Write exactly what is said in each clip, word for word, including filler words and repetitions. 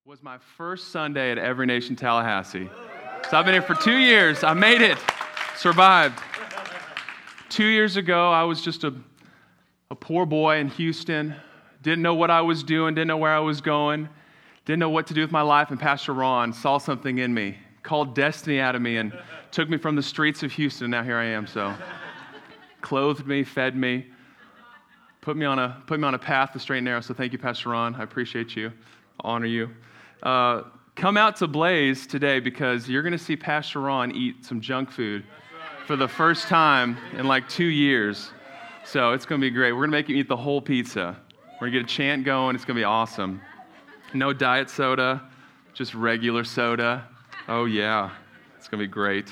was my first Sunday at Every Nation Tallahassee. So I've been here for two years. I made it. Survived. Two years ago, I was just a, a poor boy in Houston. Didn't know what I was doing. Didn't know where I was going. Didn't know what to do with my life. And Pastor Ron saw something in me, called destiny out of me, and took me from the streets of Houston. Now here I am. So clothed me, fed me, put me on a put me on a path to straight and narrow. So thank you, Pastor Ron. I appreciate you. I honor you. Uh, come out to Blaze today because you're going to see Pastor Ron eat some junk food for the first time in like two years. So it's going to be great. We're going to make you eat the whole pizza. We're going to get a chant going. It's going to be awesome. No diet soda, just regular soda. Oh, yeah. It's going to be great.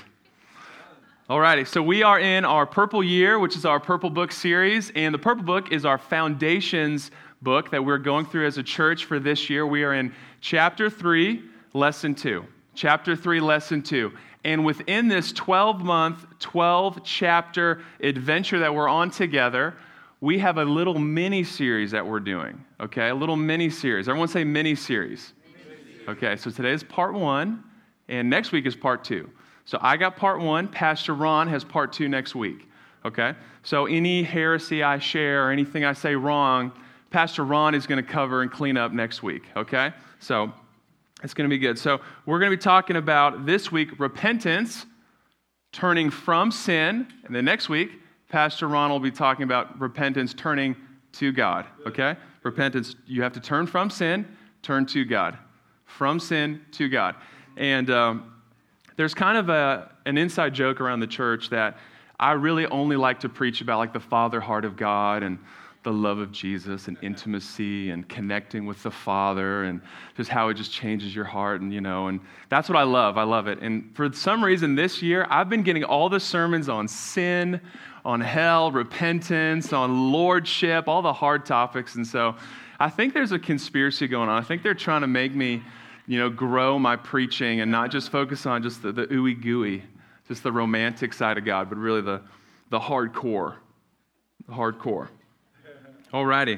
All righty. So we are in our Purple Year, which is our Purple Book series. And the Purple Book is our foundations book that we're going through as a church for this year. We are in chapter three, lesson two. Chapter three, lesson two. And within this twelve-month, twelve-chapter adventure that we're on together, we have a little mini-series that we're doing, okay? A little mini-series. Everyone say mini-series. Okay, so today is part one, and next week is part two. So I got part one. Pastor Ron has part two next week, okay? So any heresy I share or anything I say wrong, Pastor Ron is going to cover and clean up next week, okay? So it's going to be good. So we're going to be talking about this week repentance, turning from sin, and then next week, Pastor Ron will be talking about repentance, turning to God, okay? Repentance, you have to turn from sin, turn to God. From sin to God. And um, there's kind of a, an inside joke around the church that I really only like to preach about like the Father heart of God and the love of Jesus and intimacy and connecting with the Father and just how it just changes your heart and, you know, and that's what I love. I love it. And for some reason this year, I've been getting all the sermons on sin, on hell, repentance, on lordship, all the hard topics. And so I think there's a conspiracy going on. I think they're trying to make me, you know, grow my preaching and not just focus on just the, the ooey gooey, just the romantic side of God, but really the, the hardcore, the hardcore. Alrighty.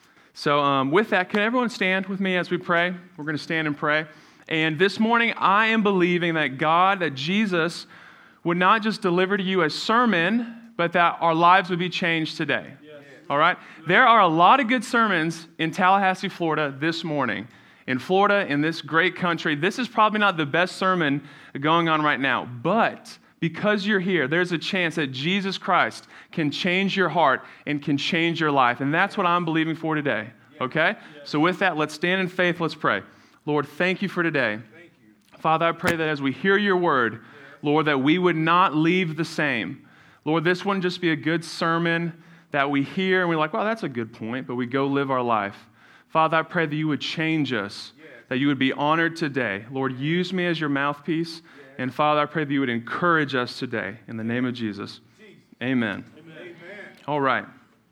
So um, with that, can everyone stand with me as we pray? We're going to stand and pray. And this morning, I am believing that God, that Jesus would not just deliver to you a sermon, but that our lives would be changed today. Yes. All right? There are a lot of good sermons in Tallahassee, Florida this morning. In Florida, in this great country, this is probably not the best sermon going on right now, but because you're here, there's a chance that Jesus Christ can change your heart and can change your life. And that's what I'm believing for today. Okay? So with that, let's stand in faith. Let's pray. Lord, thank you for today. Father, I pray that as we hear your word, Lord, that we would not leave the same. Lord, this wouldn't just be a good sermon that we hear and we're like, well, that's a good point, but we go live our life. Father, I pray that you would change us, that you would be honored today. Lord, use me as your mouthpiece. And Father, I pray that you would encourage us today in the name of Jesus. Amen. Amen. All right.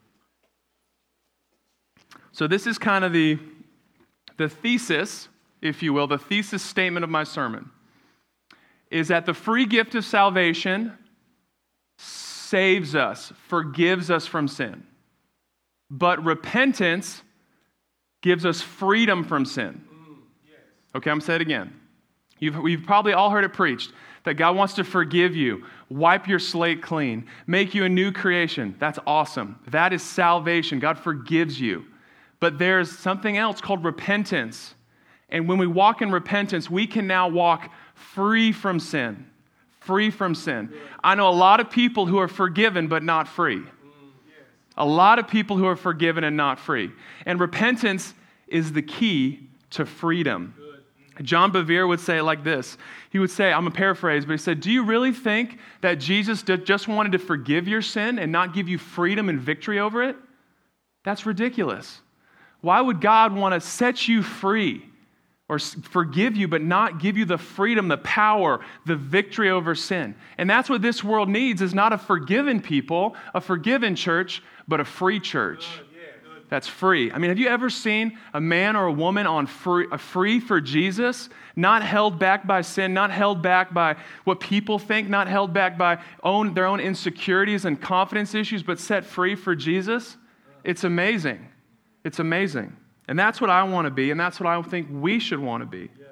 So this is kind of the, the thesis, if you will, the thesis statement of my sermon, is that the free gift of salvation saves us, forgives us from sin. But repentance gives us freedom from sin. Okay, I'm going to say it again. You've, we've probably all heard it preached that God wants to forgive you, wipe your slate clean, make you a new creation. That's awesome. That is salvation. God forgives you. But there's something else called repentance. And when we walk in repentance, we can now walk free from sin. Free from sin. I know a lot of people who are forgiven but not free. A lot of people who are forgiven and not free. And repentance is the key to freedom. John Bevere would say it like this. He would say, I'm going to paraphrase, but he said, do you really think that Jesus just wanted to forgive your sin and not give you freedom and victory over it? That's ridiculous. Why would God want to set you free or forgive you but not give you the freedom, the power, the victory over sin? And that's what this world needs, is not a forgiven people, a forgiven church, but a free church. That's free. I mean, have you ever seen a man or a woman on free, a free for Jesus, not held back by sin, not held back by what people think, not held back by own, their own insecurities and confidence issues, but set free for Jesus? It's amazing. It's amazing. And that's what I want to be, and that's what I think we should want to be. Yes.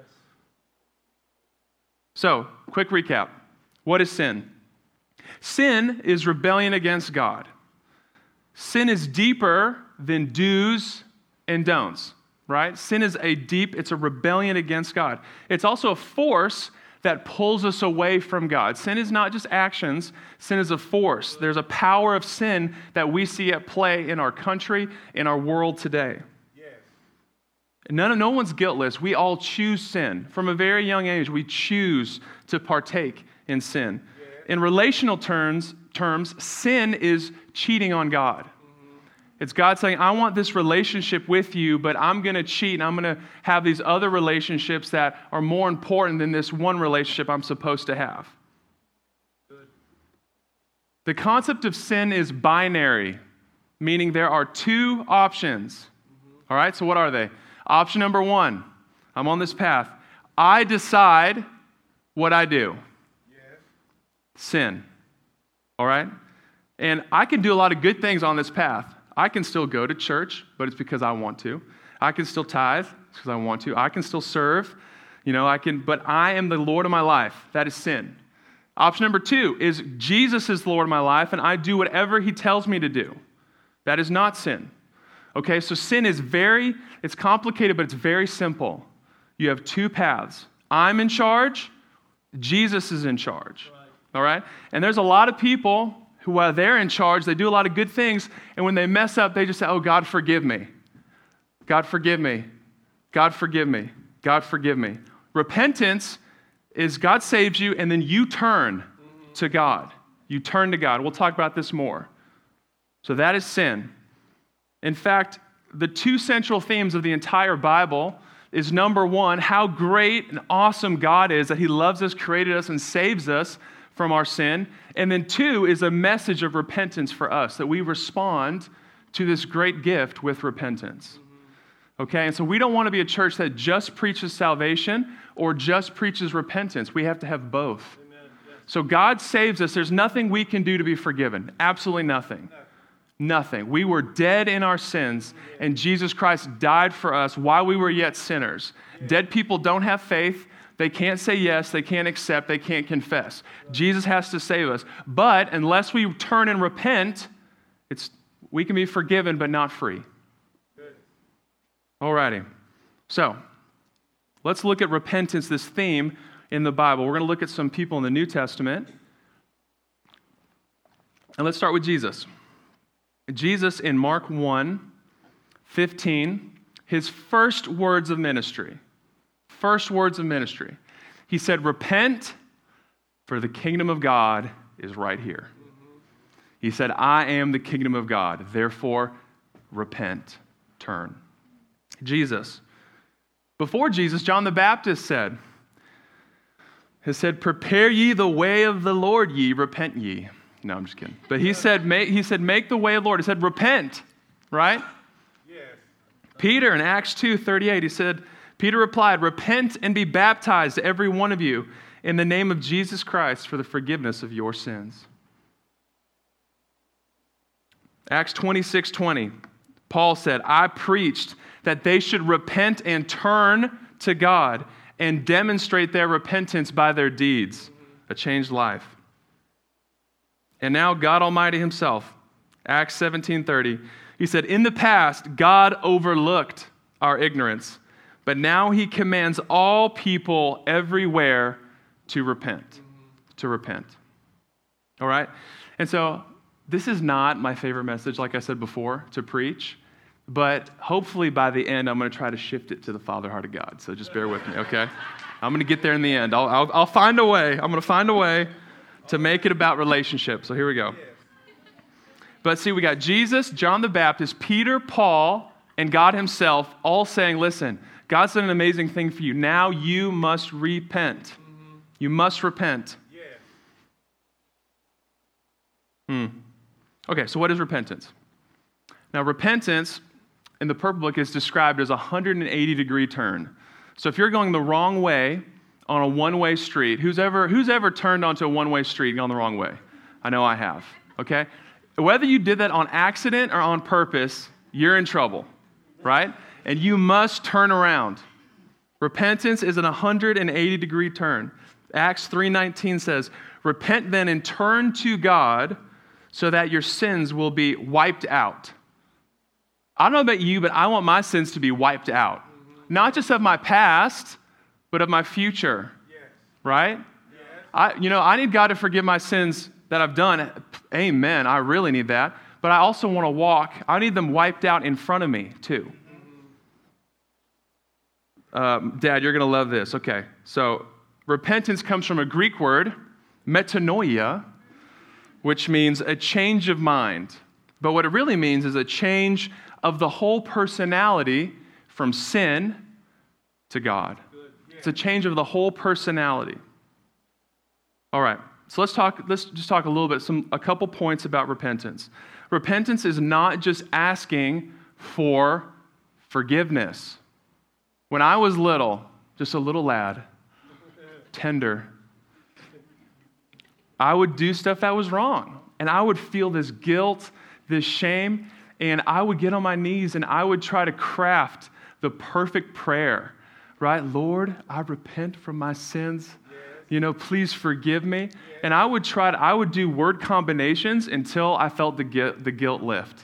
So, quick recap. What is sin? Sin is rebellion against God. Sin is deeper than do's and don'ts, right? Sin is a deep, it's a rebellion against God. It's also a force that pulls us away from God. Sin is not just actions, sin is a force. There's a power of sin that we see at play in our country, in our world today. Yes. None, no one's guiltless. We all choose sin. From a very young age, we choose to partake in sin. Yes. In relational terms, terms, sin is cheating on God. It's God saying, I want this relationship with you, but I'm going to cheat and I'm going to have these other relationships that are more important than this one relationship I'm supposed to have. Good. The concept of sin is binary, meaning there are two options. Mm-hmm. All right, so what are they? Option number one, I'm on this path. I decide what I do. Yes. Sin. All right? And I can do a lot of good things on this path. I can still go to church, but it's because I want to. I can still tithe because I want to. I can still serve, you know, I can, but I am the Lord of my life. That is sin. Option number two is Jesus is the Lord of my life, and I do whatever he tells me to do. That is not sin. Okay, so sin is very, it's complicated, but it's very simple. You have two paths. I'm in charge, Jesus is in charge. Right. All right? And there's a lot of people who, while they're in charge, they do a lot of good things, and when they mess up, they just say, oh, God, forgive me. God, forgive me. God, forgive me. God, forgive me. Repentance is God saves you, and then you turn mm-hmm. to God. You turn to God. We'll talk about this more. So that is sin. In fact, the two central themes of the entire Bible is, number one, how great and awesome God is, that he loves us, created us, and saves us from our sin. And then two is a message of repentance for us, that we respond to this great gift with repentance. Okay, and so we don't want to be a church that just preaches salvation or just preaches repentance. We have to have both. Amen. Yes. So God saves us. There's nothing we can do to be forgiven. Absolutely nothing. Nothing. We were dead in our sins, and Jesus Christ died for us while we were yet sinners. Dead people don't have faith. They can't say yes, they can't accept, they can't confess. Jesus has to save us. But unless we turn and repent, it's we can be forgiven but not free. Good. Alrighty. So, let's look at repentance, this theme in the Bible. We're going to look at some people in the New Testament. And let's start with Jesus. Jesus in Mark one fifteen, his first words of ministry. First words of ministry. He said, repent, for the kingdom of God is right here. Mm-hmm. He said, I am the kingdom of God. Therefore, repent, turn. Jesus. Before Jesus, John the Baptist said, has said, prepare ye the way of the Lord, ye, repent ye. No, I'm just kidding. But he said, make, he said, make the way of the Lord. He said, repent, right? Yes. Peter in Acts two thirty-eight, he said, Peter replied, repent and be baptized, every one of you, in the name of Jesus Christ for the forgiveness of your sins. Acts twenty-six twenty, Paul said, I preached that they should repent and turn to God and demonstrate their repentance by their deeds, a changed life. And now God Almighty himself, Acts seventeen thirty, he said, in the past, God overlooked our ignorance, but now he commands all people everywhere to repent, to repent. All right? And so this is not my favorite message, like I said before, to preach, but hopefully by the end, I'm going to try to shift it to the Father heart of God. So just bear with me, okay? I'm going to get there in the end. I'll, I'll, I'll find a way. I'm going to find a way to make it about relationships. So here we go. But see, we got Jesus, John the Baptist, Peter, Paul, and God himself all saying, listen, God's done an amazing thing for you. Now you must repent. Mm-hmm. You must repent. Yeah. Hmm. Okay, so what is repentance? Now, repentance in the Purple Book is described as a one hundred eighty degree turn. So if you're going the wrong way on a one-way street, who's ever, who's ever turned onto a one-way street and gone the wrong way? I know I have, okay? Whether you did that on accident or on purpose, you're in trouble, right? and you must turn around. Repentance is an one hundred eighty degree turn. Acts three nineteen says, repent then and turn to God so that your sins will be wiped out. I don't know about you, but I want my sins to be wiped out. Mm-hmm. Not just of my past, but of my future. Yes. Right? Yes. I, you know, I need God to forgive my sins that I've done. Amen. I really need that. But I also want to walk. I need them wiped out in front of me, too. Um, Dad, you're going to love this. Okay, so repentance comes from a Greek word, metanoia, which means a change of mind. But what it really means is a change of the whole personality from sin to God. It's a change of the whole personality. All right, so let's talk. Let's just talk a little bit, some a couple points about repentance. Repentance is not just asking for forgiveness. When I was little, just a little lad, tender, I would do stuff that was wrong. And I would feel this guilt, this shame, and I would get on my knees and I would try to craft the perfect prayer, right? Lord, I repent from my sins. Yes. You know, please forgive me. Yes. And I would try to, I would do word combinations until I felt the guilt, the guilt lift.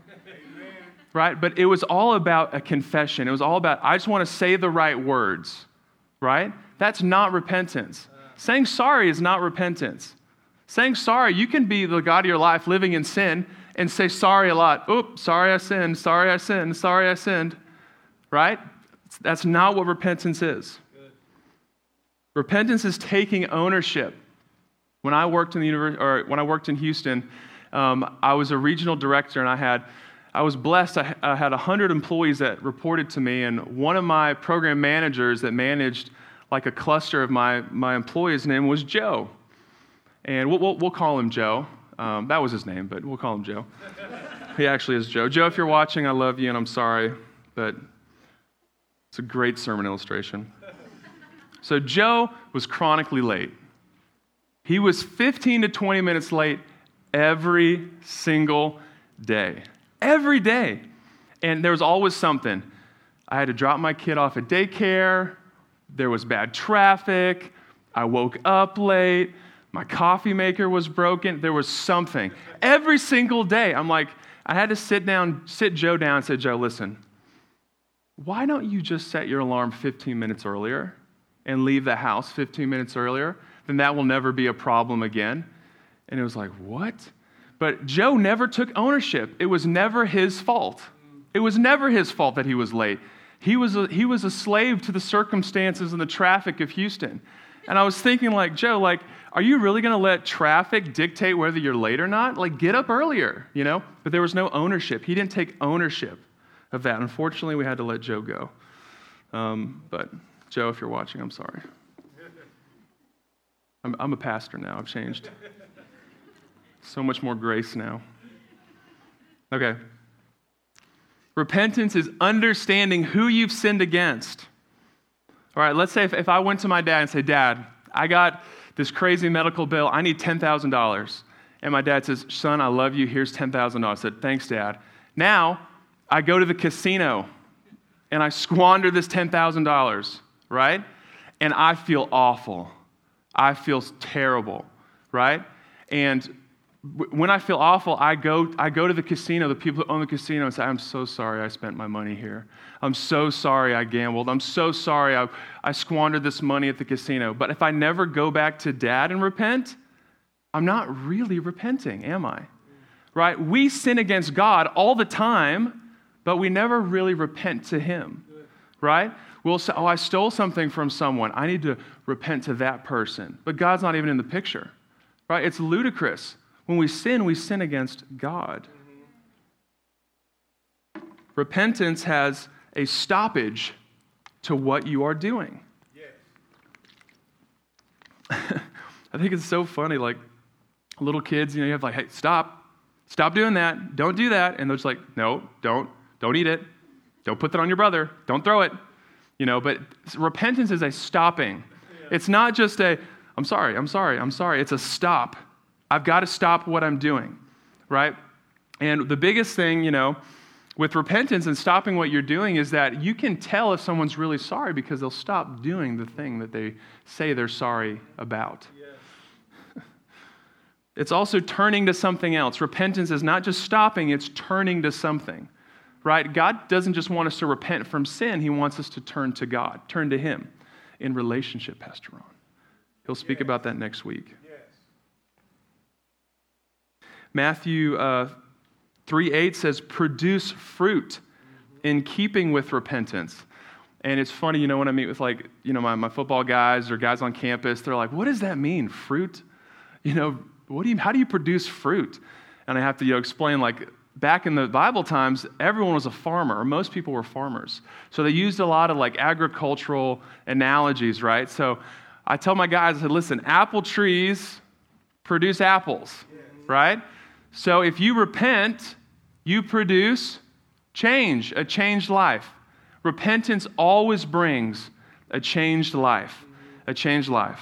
Right? But it was all about a confession. It was all about, I just want to say the right words, right? That's not repentance. Saying sorry is not repentance. Saying sorry, you can be the God of your life living in sin and say sorry a lot. Oops, sorry I sinned, sorry I sinned, sorry I sinned, right? That's not what repentance is. Good. Repentance is taking ownership. When I worked in the university, or when I worked in Houston, um, I was a regional director, and I had I was blessed. I, I had one hundred employees that reported to me, and one of my program managers that managed like a cluster of my, my employees' name was Joe. And we'll, we'll, we'll call him Joe. Um, that was his name, but we'll call him Joe. He actually is Joe. Joe, if you're watching, I love you, and I'm sorry, but it's a great sermon illustration. So Joe was chronically late. He was fifteen to twenty minutes late every single day. Every day. And there was always something. I had to drop my kid off at daycare. There was bad traffic. I woke up late. My coffee maker was broken. There was something. Every single day. I'm like, I had to sit down, sit Joe down and say, Joe, listen, why don't you just set your alarm fifteen minutes earlier and leave the house fifteen minutes earlier? Then that will never be a problem again. And it was like, what? But Joe never took ownership. It was never his fault. It was never his fault that he was late. He was a, he was a slave to the circumstances and the traffic of Houston. And I was thinking, like, Joe, like, are you really going to let traffic dictate whether you're late or not? Like, get up earlier, you know? But there was no ownership. He didn't take ownership of that. Unfortunately, we had to let Joe go. Um, but, Joe, if you're watching, I'm sorry. I'm, I'm a pastor now. I've changed. So much more grace now. Okay. Repentance is understanding who you've sinned against. All right, let's say if, if I went to my dad and said, Dad, I got this crazy medical bill. I need ten thousand dollars. And my dad says, son, I love you. Here's ten thousand dollars. I said, thanks, Dad. Now, I go to the casino and I squander this ten thousand dollars, right? And I feel awful. I feel terrible, right? And when I feel awful, I go I go to the casino, the people who own the casino, and say, I'm so sorry I spent my money here. I'm so sorry I gambled. I'm so sorry I, I squandered this money at the casino. But if I never go back to Dad and repent, I'm not really repenting, am I? Right? We sin against God all the time, but we never really repent to Him, right? We'll say, oh, I stole something from someone. I need to repent to that person. But God's not even in the picture, right? It's ludicrous. When we sin, we sin against God. Mm-hmm. Repentance has a stoppage to what you are doing. Yes. I think it's so funny, like little kids, you know, you have like, hey, stop, stop doing that, don't do that. And they're just like, no, don't, don't eat it. Don't put that on your brother. Don't throw it. You know, but repentance is a stopping. Yeah. It's not just a, I'm sorry, I'm sorry, I'm sorry. It's a stop. I've got to stop what I'm doing, right? And the biggest thing, you know, with repentance and stopping what you're doing is that you can tell if someone's really sorry because they'll stop doing the thing that they say they're sorry about. Yes. It's also turning to something else. Repentance is not just stopping, it's turning to something, right? God doesn't just want us to repent from sin. He wants us to turn to God, turn to Him in relationship, Pastor Ron. He'll speak Yes. about that next week. Yes. Matthew uh, three eight says, produce fruit in keeping with repentance. And it's funny, you know, when I meet with like, you know, my, my football guys or guys on campus, they're like, what does that mean, fruit? You know, what do you, how do you produce fruit? And I have to, you know, explain like, back in the Bible times, everyone was a farmer, or most people were farmers. So they used a lot of like agricultural analogies, right? So I tell my guys, I said, listen, apple trees produce apples, yes. right? So if you repent, you produce change, a changed life. Repentance always brings a changed life, a changed life.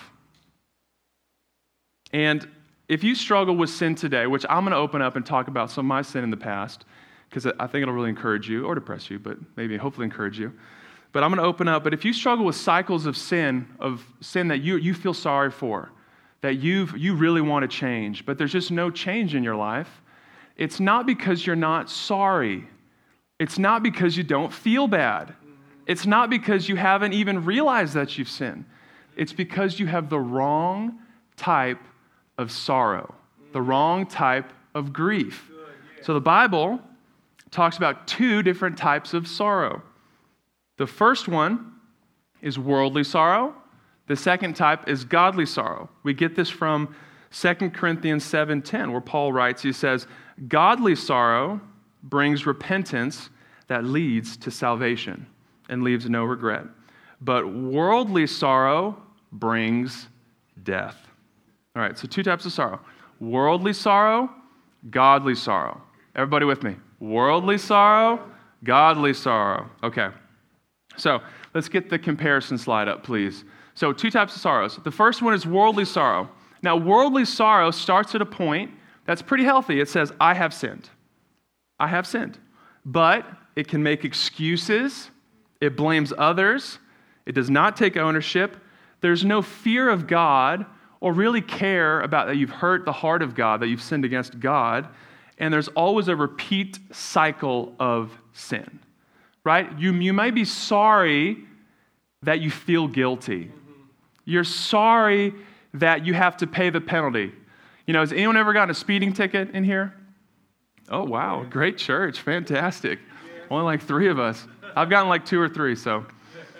And if you struggle with sin today, which I'm going to open up and talk about some of my sin in the past, because I think it'll really encourage you, or depress you, but maybe hopefully encourage you. But I'm going to open up. But if you struggle with cycles of sin, of sin that you, you feel sorry for, that you you really want to change, but there's just no change in your life, it's not because you're not sorry. It's not because you don't feel bad. It's not because you haven't even realized that you've sinned. It's because you have the wrong type of sorrow, the wrong type of grief. So the Bible talks about two different types of sorrow. The first one is worldly sorrow. The second type is godly sorrow. We get this from Second Corinthians seven ten, where Paul writes, he says, godly sorrow brings repentance that leads to salvation and leaves no regret. But worldly sorrow brings death. All right, so two types of sorrow. Worldly sorrow, godly sorrow. Everybody with me? Worldly sorrow, godly sorrow. Okay, so let's get the comparison slide up, please. So two types of sorrows. The first one is worldly sorrow. Now, worldly sorrow starts at a point that's pretty healthy. It says, I have sinned. I have sinned. But it can make excuses. It blames others. It does not take ownership. There's no fear of God or really care about that you've hurt the heart of God, that you've sinned against God. And there's always a repeat cycle of sin, right? You, you might be sorry that you feel guilty. Mm-hmm. You're sorry that you have to pay the penalty. You know, has anyone ever gotten a speeding ticket in here? Oh, wow, great church, fantastic. Yeah. Only like three of us. I've gotten like two or three, so.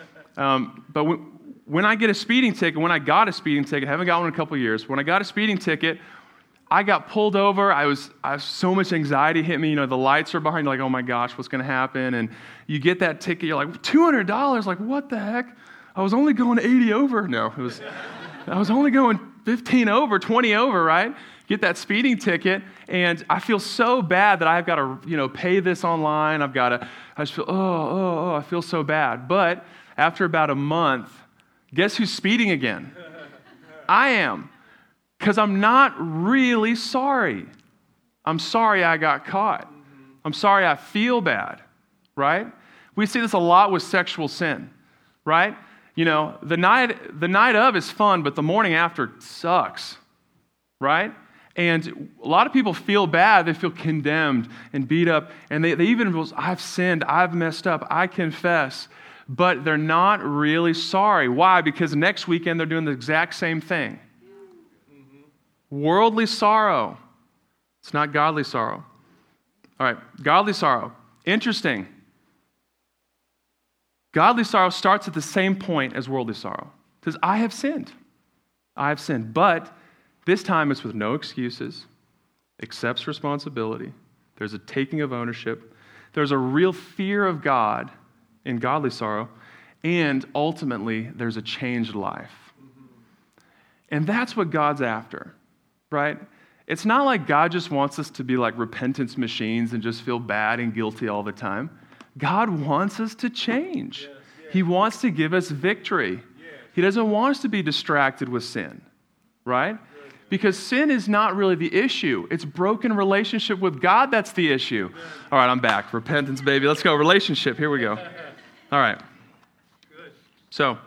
Um, but when, when I get a speeding ticket, when I got a speeding ticket, I haven't got one in a couple of years, when I got a speeding ticket, I got pulled over. I was, I was so much anxiety hit me. You know, the lights are behind you, like, oh my gosh, what's going to happen? And you get that ticket, you're like, two hundred dollars? Like, what the heck? I was only going eighty over. No, it was, I was only going fifteen over, twenty over, right? Get that speeding ticket, and I feel so bad that I've got to, you know, pay this online. I've got to, I just feel, oh, oh, oh, I feel so bad. But after about a month, guess who's speeding again? I am. Because I'm not really sorry. I'm sorry I got caught. I'm sorry I feel bad, right? We see this a lot with sexual sin, right? You know, the night the night of is fun, but the morning after sucks, right? And a lot of people feel bad. They feel condemned and beat up. And they, they even go, I've sinned. I've messed up. I confess. But they're not really sorry. Why? Because next weekend they're doing the exact same thing. Worldly sorrow. It's not godly sorrow. All right, godly sorrow. Interesting. Godly sorrow starts at the same point as worldly sorrow. It says, I have sinned. I have sinned. But this time it's with no excuses, accepts responsibility. There's a taking of ownership. There's a real fear of God in godly sorrow. And ultimately, there's a changed life. And that's what God's after. Right? It's not like God just wants us to be like repentance machines and just feel bad and guilty all the time. God wants us to change. Yes, yes. He wants to give us victory. Yes. He doesn't want us to be distracted with sin, right? Yes. Because sin is not really the issue. It's broken relationship with God that's the issue. All right, I'm back. Repentance, baby. Let's go. Relationship. Here we go. All right. So,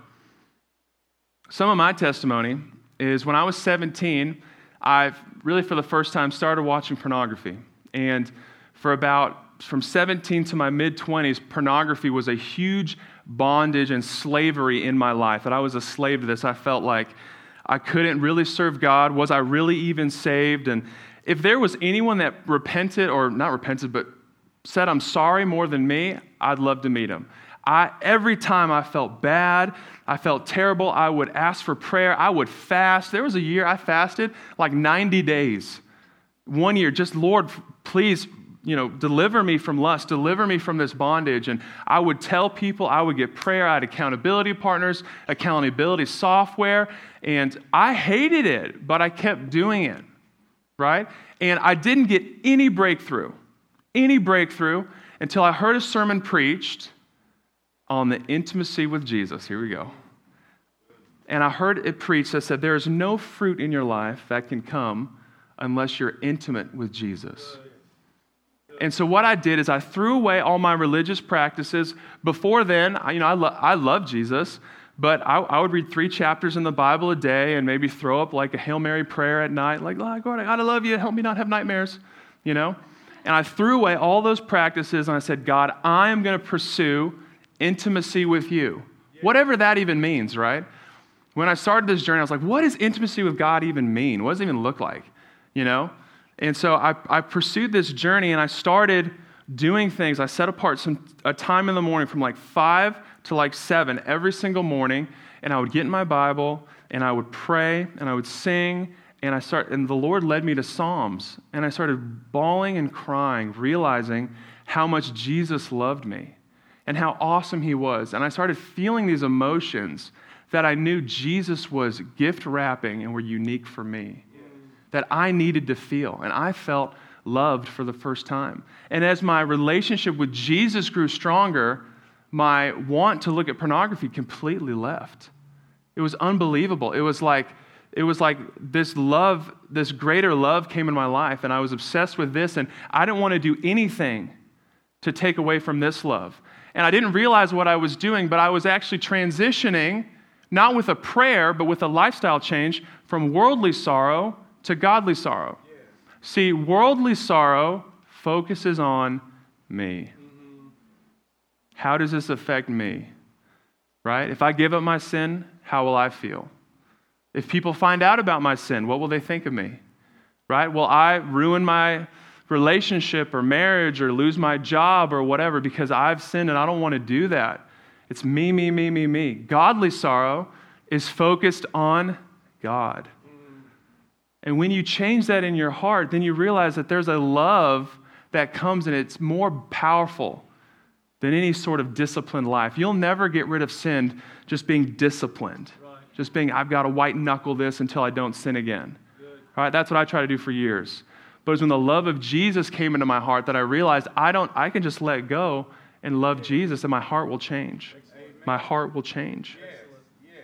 some of my testimony is when I was seventeen, I really for the first time started watching pornography. And for about, from seventeen to my mid-twenties, pornography was a huge bondage and slavery in my life. That I was a slave to this. I felt like I couldn't really serve God. Was I really even saved? And if there was anyone that repented, or not repented, but said, I'm sorry more than me, I'd love to meet him. I, every time I felt bad, I felt terrible, I would ask for prayer, I would fast. There was a year I fasted like ninety days. One year, just Lord, please, you know, deliver me from lust, deliver me from this bondage. And I would tell people, I would get prayer, I had accountability partners, accountability software, and I hated it, but I kept doing it, right? And I didn't get any breakthrough, any breakthrough until I heard a sermon preached on the intimacy with Jesus. Here we go. And I heard it preached that said, there is no fruit in your life that can come unless you're intimate with Jesus. And so what I did is I threw away all my religious practices. Before then, I, you know, I, lo- I love Jesus, but I, I would read three chapters in the Bible a day and maybe throw up like a Hail Mary prayer at night, like, oh, God, I gotta love you, help me not have nightmares, you know? And I threw away all those practices and I said, God, I am gonna pursue intimacy with you. Yeah. Whatever that even means, right? When I started this journey, I was like, what does intimacy with God even mean? What does it even look like? You know? And so I, I pursued this journey and I started doing things. I set apart some a time in the morning from like five to like seven every single morning, and I would get in my Bible and I would pray and I would sing, and I start and the Lord led me to Psalms, and I started bawling and crying, realizing how much Jesus loved me and how awesome he was. And I started feeling these emotions that I knew Jesus was gift wrapping and were unique for me, that I needed to feel. And I felt loved for the first time. And as my relationship with Jesus grew stronger, my want to look at pornography completely left. It was unbelievable. It was like it was like this love, this greater love came in my life, and I was obsessed with this, and I didn't want to do anything to take away from this love. And I didn't realize what I was doing, but I was actually transitioning, not with a prayer, but with a lifestyle change from worldly sorrow to godly sorrow. Yeah. See, worldly sorrow focuses on me. Mm-hmm. How does this affect me? Right? If I give up my sin, how will I feel? If people find out about my sin, what will they think of me? Right? Will I ruin my relationship or marriage or lose my job or whatever because I've sinned and I don't want to do that? It's me, me, me, me, me. Godly sorrow is focused on God. And when you change that in your heart, then you realize that there's a love that comes and it's more powerful than any sort of disciplined life. You'll never get rid of sin just being disciplined. Right. Just being, I've got to white knuckle this until I don't sin again. Good. All right, that's what I try to do for years. But it's when the love of Jesus came into my heart that I realized I don't. I can just let go and love Jesus, and my heart will change. Amen. My heart will change. Yes. Yes.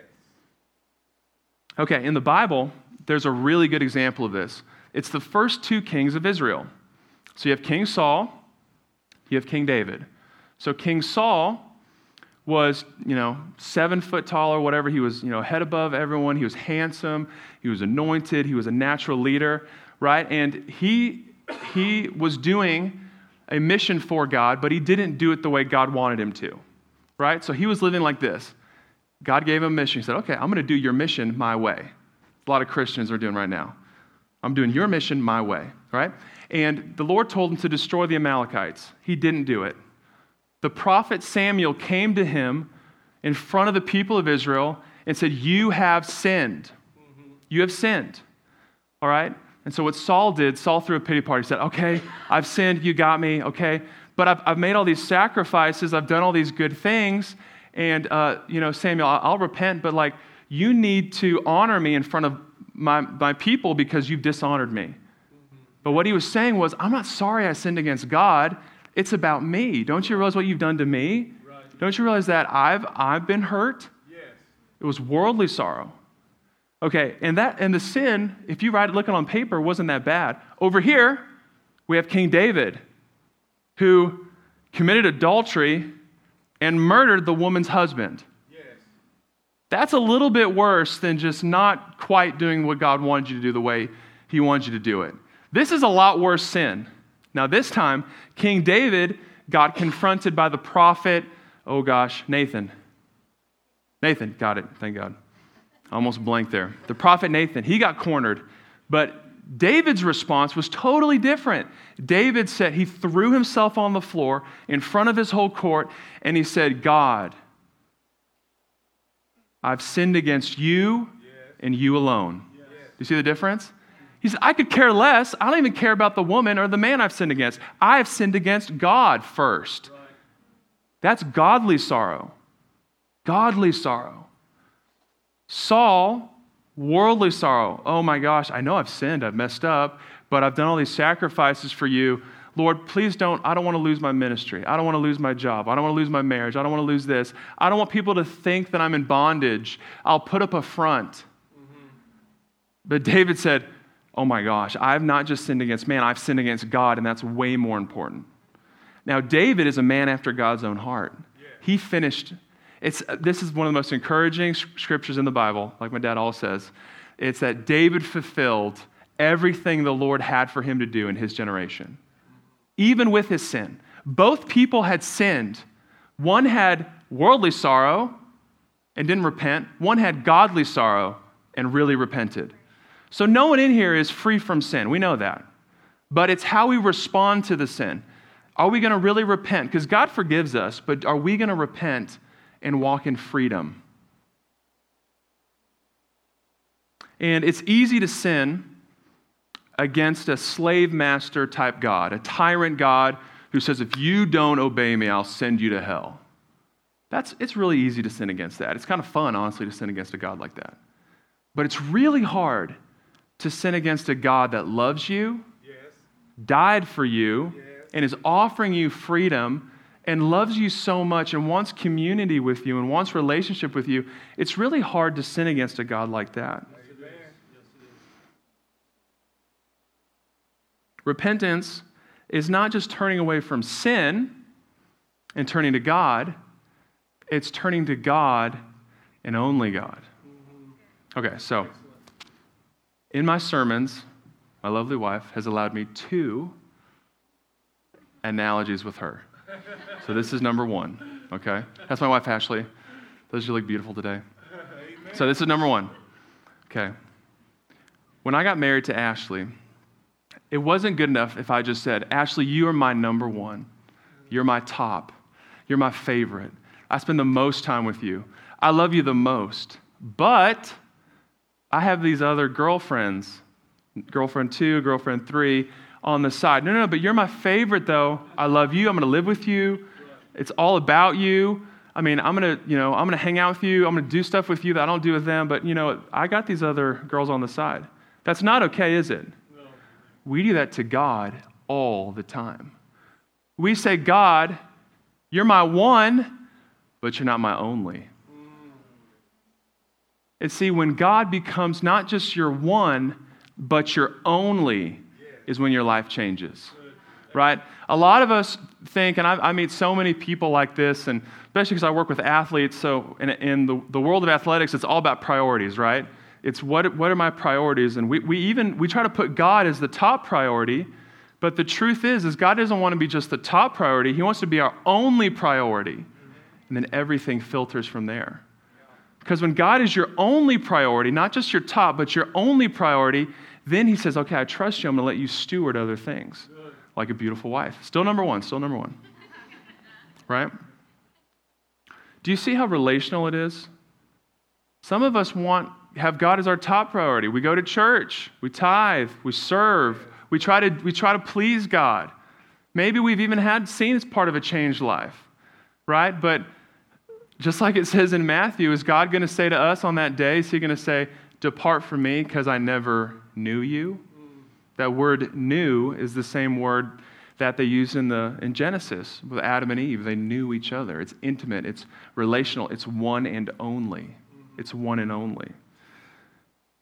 Okay, in the Bible, there's a really good example of this. It's the first two kings of Israel. So you have King Saul, you have King David. So King Saul was, you know, seven foot tall or whatever. He was, you know, head above everyone. He was handsome. He was anointed. He was a natural leader, right? And he he was doing a mission for God, but he didn't do it the way God wanted him to, right? So he was living like this. God gave him a mission. He said, okay, I'm going to do your mission my way. A lot of Christians are doing right now. I'm doing your mission my way, right? And the Lord told him to destroy the Amalekites. He didn't do it. The prophet Samuel came to him in front of the people of Israel and said, you have sinned. You have sinned, all right? And so what Saul did, Saul threw a pity party. He said, okay, I've sinned, you got me, okay? But I've, I've made all these sacrifices, I've done all these good things, and, uh, you know, Samuel, I'll, I'll repent, but like, you need to honor me in front of my, my people because you've dishonored me. Mm-hmm. But what he was saying was, I'm not sorry I sinned against God. It's about me. Don't you realize what you've done to me? Right. Don't you realize that I've I've been hurt? Yes. It was worldly sorrow. Okay, and that and the sin, if you write it looking on paper, wasn't that bad. Over here, we have King David, who committed adultery and murdered the woman's husband. Yes. That's a little bit worse than just not quite doing what God wanted you to do the way he wanted you to do it. This is a lot worse sin. Now this time, King David got confronted by the prophet, oh gosh, Nathan. Nathan, got it, thank God. I almost blanked there. The prophet Nathan, he got cornered, but David's response was totally different. David said he threw himself on the floor in front of his whole court, and he said, God, I've sinned against you and you alone. Do you see the difference? He said, I could care less. I don't even care about the woman or the man I've sinned against. I have sinned against God first. That's godly sorrow. Godly sorrow. Saul, worldly sorrow. Oh my gosh, I know I've sinned, I've messed up, but I've done all these sacrifices for you. Lord, please don't, I don't want to lose my ministry. I don't want to lose my job. I don't want to lose my marriage. I don't want to lose this. I don't want people to think that I'm in bondage. I'll put up a front. Mm-hmm. But David said, oh my gosh, I've not just sinned against man, I've sinned against God, and that's way more important. Now, David is a man after God's own heart. Yeah. He finished. It's, this is one of the most encouraging scriptures in the Bible, like my dad always says. It's that David fulfilled everything the Lord had for him to do in his generation, even with his sin. Both people had sinned. One had worldly sorrow and didn't repent. One had godly sorrow and really repented. So no one in here is free from sin. We know that. But it's how we respond to the sin. Are we going to really repent? Because God forgives us, but are we going to repent and walk in freedom? And it's easy to sin against a slave master type God, a tyrant God who says, if you don't obey me, I'll send you to hell. That's, it's really easy to sin against that. It's kind of fun, honestly, to sin against a God like that. But it's really hard to sin against a God that loves you, yes, died for you, yes, and is offering you freedom and loves you so much and wants community with you and wants relationship with you. It's really hard to sin against a God like that. Repentance is not just turning away from sin and turning to God, it's turning to God and only God. Okay, so in my sermons, my lovely wife has allowed me two analogies with her. So this is number one, okay? That's my wife, Ashley. Those you look beautiful today. So this is number one, okay? When I got married to Ashley, it wasn't good enough if I just said, Ashley, you are my number one. You're my top. You're my favorite. I spend the most time with you. I love you the most. But I have these other girlfriends, girlfriend two, girlfriend three, on the side. No, no, no, but you're my favorite, though. I love you. I'm going to live with you. It's all about you. I mean, I'm going to, you know, I'm going to hang out with you. I'm going to do stuff with you that I don't do with them. But, you know, I got these other girls on the side. That's not okay, is it? No. We do that to God all the time. We say, God, you're my one, but you're not my only. And see, when God becomes not just your one, but your only, is when your life changes, right? A lot of us think, and I, I meet so many people like this, and especially because I work with athletes, so in, in the, the world of athletics, it's all about priorities, right? It's what, what are my priorities? And we, we even, we try to put God as the top priority, but the truth is, is God doesn't want to be just the top priority. He wants to be our only priority. And then everything filters from there. Because when God is your only priority, not just your top, but your only priority, then he says, okay, I trust you. I'm going to let you steward other things, like a beautiful wife. Still number one, still number one. Right? Do you see how relational it is? Some of us want, have God as our top priority. We go to church, we tithe, we serve, we try to, we try to please God. Maybe we've even had seen as part of a changed life, right? But just like it says in Matthew, is God going to say to us on that day, is he going to say, depart from me because I never knew you? Mm. That word knew is the same word that they use in the in Genesis with Adam and Eve. They knew each other. It's intimate. It's relational. It's one and only. Mm. It's one and only.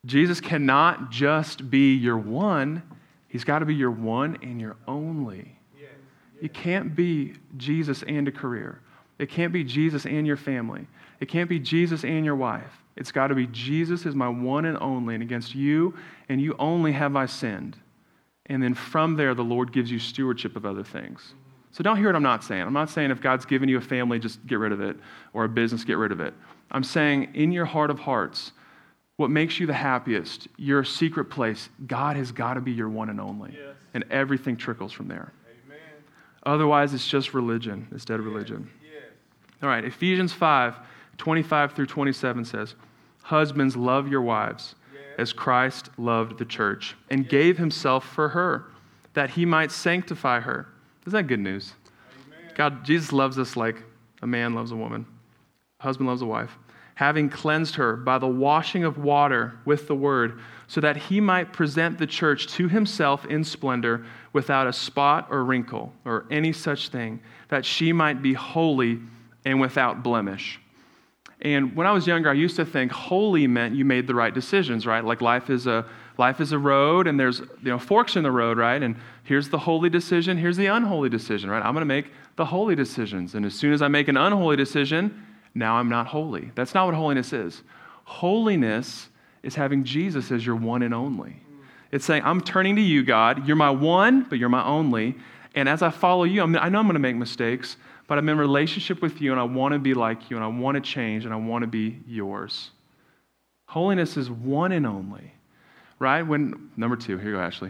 Jesus cannot just be your one. He's got to be your one and your only. Yes. You can't be Jesus and a career. It can't be Jesus and your family. It can't be Jesus and your wife. It's got to be Jesus is my one and only, and against you and you only have I sinned. And then from there, the Lord gives you stewardship of other things. So don't hear what I'm not saying. I'm not saying if God's given you a family, just get rid of it, or a business, get rid of it. I'm saying in your heart of hearts, what makes you the happiest, your secret place, God has got to be your one and only. Yes. And everything trickles from there. Amen. Otherwise, it's just religion. It's dead religion. Yes. All right, Ephesians five, twenty-five through twenty-seven says, husbands, love your wives Yes. as Christ loved the church and gave himself for her, that he might sanctify her. Isn't that good news? Amen. God, Jesus loves us like a man loves a woman. A husband loves a wife. Having cleansed her by the washing of water with the word, so that he might present the church to himself in splendor, without a spot or wrinkle or any such thing, that she might be holy and without blemish. And when I was younger, I used to think holy meant you made the right decisions, right? Like life is a life is a road, and there's, you know, forks in the road, right? And here's the holy decision, here's the unholy decision, right? I'm going to make the holy decisions. And as soon as I make an unholy decision, now I'm not holy. That's not what holiness is. Holiness is having Jesus as your one and only. It's saying, I'm turning to you, God. You're my one, but you're my only. And as I follow you, I'm, I know I'm going to make mistakes, but I'm in relationship with you, and I want to be like you, and I want to change, and I want to be yours. Holiness is one and only, right? When number two, here you go, Ashley.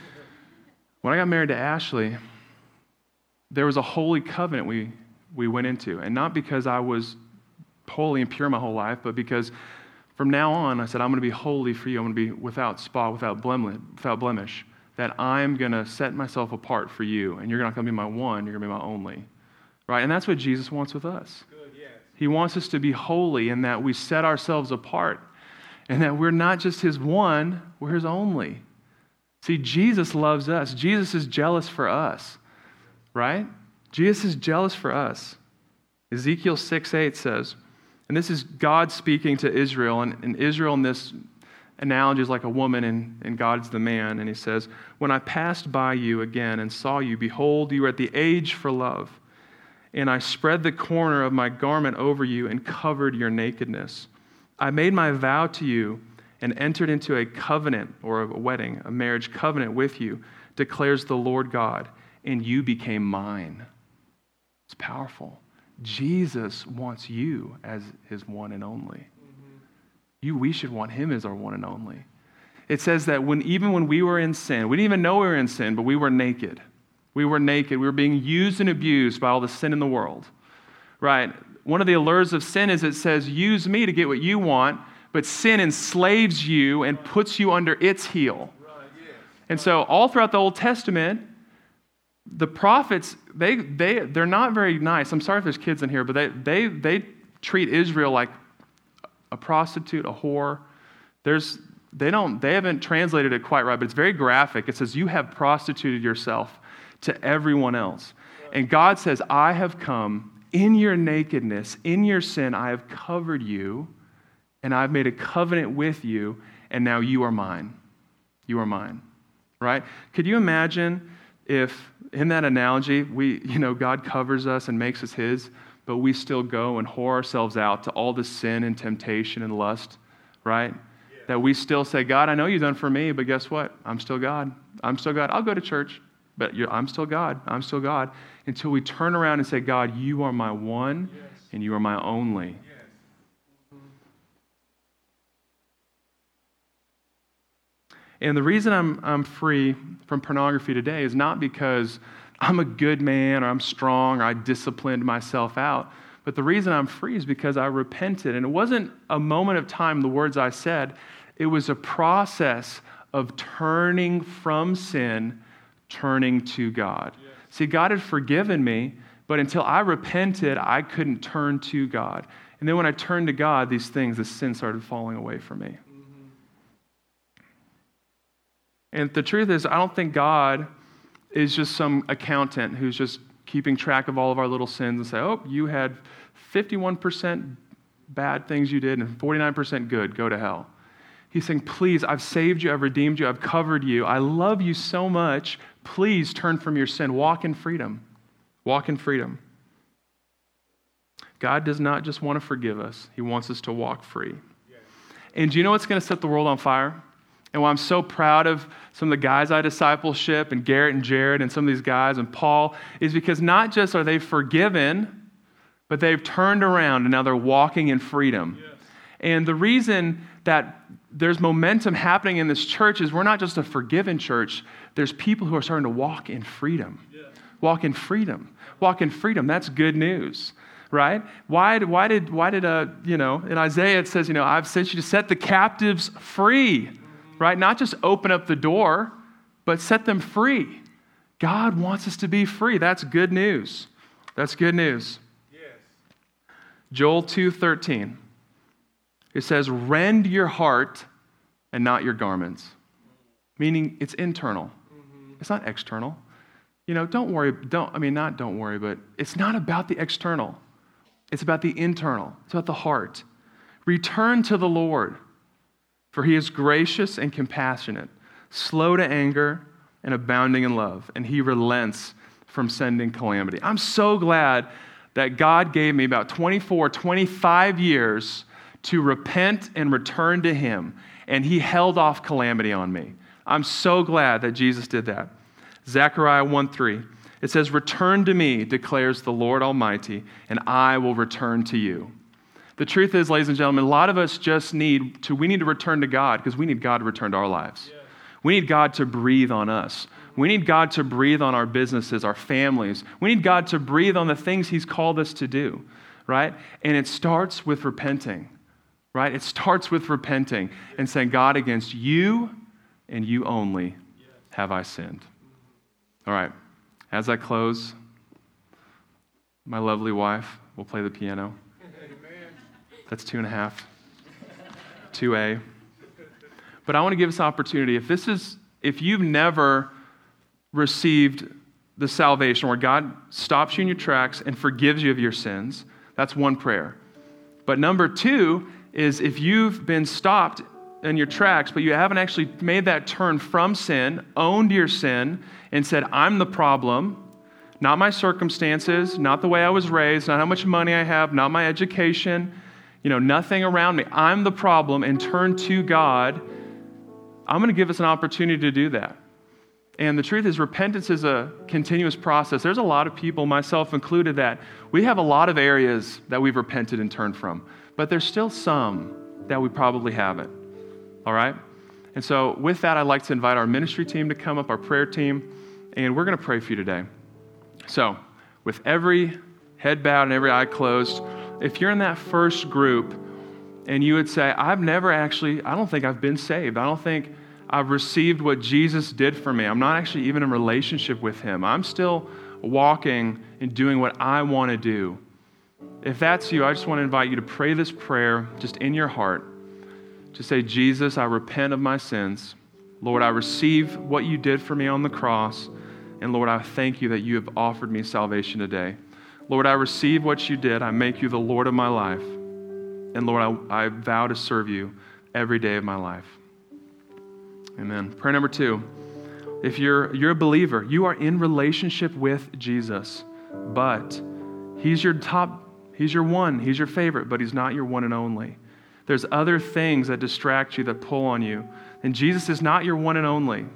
When I got married to Ashley, there was a holy covenant we we went into, and not because I was holy and pure my whole life, but because from now on, I said, I'm going to be holy for you. I'm going to be without spot, without blemish, without blemish, that I'm going to set myself apart for you, and you're not going to be my one, you're going to be my only. Right? And that's what Jesus wants with us. Good, yes. He wants us to be holy in that we set ourselves apart, and that we're not just his one, we're his only. See, Jesus loves us. Jesus is jealous for us, right? Jesus is jealous for us. Ezekiel six eight says, and this is God speaking to Israel, and, and Israel in this analogy is like a woman, and, and God's the man, and he says, when I passed by you again and saw you, behold, you were at the age for love, and I spread the corner of my garment over you and covered your nakedness. I made my vow to you and entered into a covenant, or a wedding, a marriage covenant with you, declares the Lord God, and you became mine. It's powerful. Jesus wants you as his one and only. Mm-hmm. You, we should want him as our one and only. It says that when even when we were in sin, we didn't even know we were in sin, but we were naked. We were naked. We were being used and abused by all the sin in the world. Right? One of the allures of sin is it says, use me to get what you want, but sin enslaves you and puts you under its heel. Right, yeah. And so all throughout the Old Testament, the prophets, they, they, they're not very nice. I'm sorry if there's kids in here, but they, they, they treat Israel like a prostitute, a whore. There's, they, don't, they haven't translated it quite right, but it's very graphic. It says, you have prostituted yourself to everyone else. And God says, I have come in your nakedness, in your sin, I have covered you, and I've made a covenant with you, and now you are mine. You are mine. Right? Could you imagine if, in that analogy, we, you know, God covers us and makes us his, but we still go and whore ourselves out to all the sin and temptation and lust, right? Yeah. That we still say, God, I know you've done for me, but guess what? I'm still God. I'm still God. I'll go to church, but you're, I'm still God. I'm still God. Until we turn around and say, God, you are my one, yes, and you are my only. Yes. Mm-hmm. And the reason I'm I'm free from pornography today is not because I'm a good man or I'm strong or I disciplined myself out, but the reason I'm free is because I repented. And it wasn't a moment of time, the words I said, it was a process of turning from sin, turning to God. Yes. See, God had forgiven me, but until I repented, I couldn't turn to God. And then when I turned to God, these things, the sin started falling away from me. Mm-hmm. And the truth is, I don't think God is just some accountant who's just keeping track of all of our little sins and say, oh, you had fifty-one percent bad things you did and forty-nine percent good, go to hell. He's saying, please, I've saved you, I've redeemed you, I've covered you. I love you so much. Please turn from your sin. Walk in freedom. Walk in freedom. God does not just want to forgive us. He wants us to walk free. Yes. And do you know what's going to set the world on fire? And why I'm so proud of some of the guys I discipleship and Garrett and Jared and some of these guys and Paul is because not just are they forgiven, but they've turned around and now they're walking in freedom. Yes. And the reason that there's momentum happening in this church is we're not just a forgiven church. There's people who are starting to walk in freedom. Yeah. Walk in freedom. Walk in freedom. That's good news, right? Why, why did, why did uh, you know, in Isaiah it says, you know, I've sent you to set the captives free, mm-hmm. right? Not just open up the door, but set them free. God wants us to be free. That's good news. That's good news. Yes. Joel two thirteen. It says, rend your heart and not your garments. Meaning it's internal. Mm-hmm. It's not external. You know, don't worry, don't, I mean, not don't worry, but it's not about the external. It's about the internal. It's about the heart. Return to the Lord, for he is gracious and compassionate, slow to anger and abounding in love, and he relents from sending calamity. I'm so glad that God gave me about twenty-four, twenty-five years to repent and return to him, and he held off calamity on me. I'm so glad that Jesus did that. Zechariah one three, it says, return to me, declares the Lord Almighty, and I will return to you. The truth is, ladies and gentlemen, a lot of us just need to, we need to return to God because we need God to return to our lives. Yeah. We need God to breathe on us. We need God to breathe on our businesses, our families. We need God to breathe on the things he's called us to do, right? And it starts with repenting. Right? It starts with repenting and saying, God, against you and you only have I sinned. All right. As I close, my lovely wife will play the piano. That's two and a half. two A. But I want to give us an opportunity. If this is, if you've never received the salvation where God stops you in your tracks and forgives you of your sins, that's one prayer. But number two is if you've been stopped in your tracks, but you haven't actually made that turn from sin, owned your sin, and said, I'm the problem, not my circumstances, not the way I was raised, not how much money I have, not my education, you know, nothing around me. I'm the problem, and turn to God. I'm going to give us an opportunity to do that. And the truth is, repentance is a continuous process. There's a lot of people, myself included, that we have a lot of areas that we've repented and turned from. But there's still some that we probably haven't, all right? And so with that, I'd like to invite our ministry team to come up, our prayer team, and we're going to pray for you today. So with every head bowed and every eye closed, if you're in that first group and you would say, I've never actually, I don't think I've been saved. I don't think I've received what Jesus did for me. I'm not actually even in relationship with him. I'm still walking and doing what I want to do. If that's you, I just want to invite you to pray this prayer just in your heart. To say, Jesus, I repent of my sins. Lord, I receive what you did for me on the cross. And Lord, I thank you that you have offered me salvation today. Lord, I receive what you did. I make you the Lord of my life. And Lord, I, I vow to serve you every day of my life. Amen. Prayer number two. If you're, you're a believer, you are in relationship with Jesus, but he's your top He's your one, he's your favorite, but he's not your one and only. There's other things that distract you, that pull on you. And Jesus is not your one and only.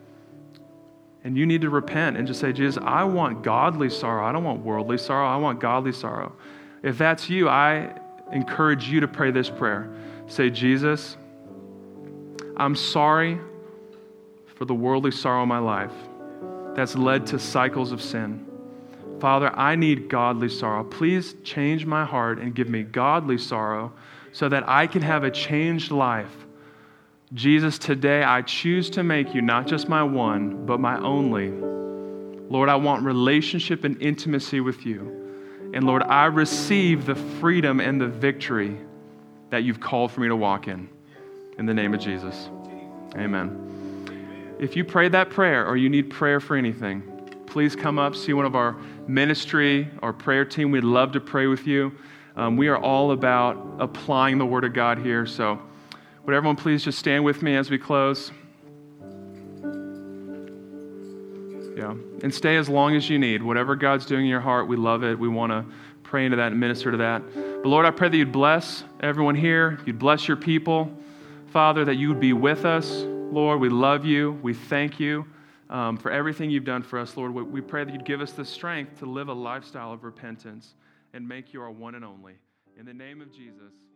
And you need to repent and just say, Jesus, I want godly sorrow. I don't want worldly sorrow. I want godly sorrow. If that's you, I encourage you to pray this prayer. Say, Jesus, I'm sorry for the worldly sorrow in my life that's led to cycles of sin. Father, I need godly sorrow. Please change my heart and give me godly sorrow so that I can have a changed life. Jesus, today I choose to make you not just my one, but my only. Lord, I want relationship and intimacy with you. And Lord, I receive the freedom and the victory that you've called for me to walk in. In the name of Jesus. Amen. If you prayed that prayer or you need prayer for anything, please come up, see one of our ministry, our prayer team. We'd love to pray with you. Um, we are all about applying the Word of God here. So Would everyone please just stand with me as we close? Yeah, and stay as long as you need. Whatever God's doing in your heart, we love it. We want to pray into that and minister to that. But Lord, I pray that you'd bless everyone here. You'd bless your people. Father, that you would be with us. Lord, we love you. We thank you um, for everything you've done for us. Lord, we, we pray that you'd give us the strength to live a lifestyle of repentance and make you our one and only. In the name of Jesus.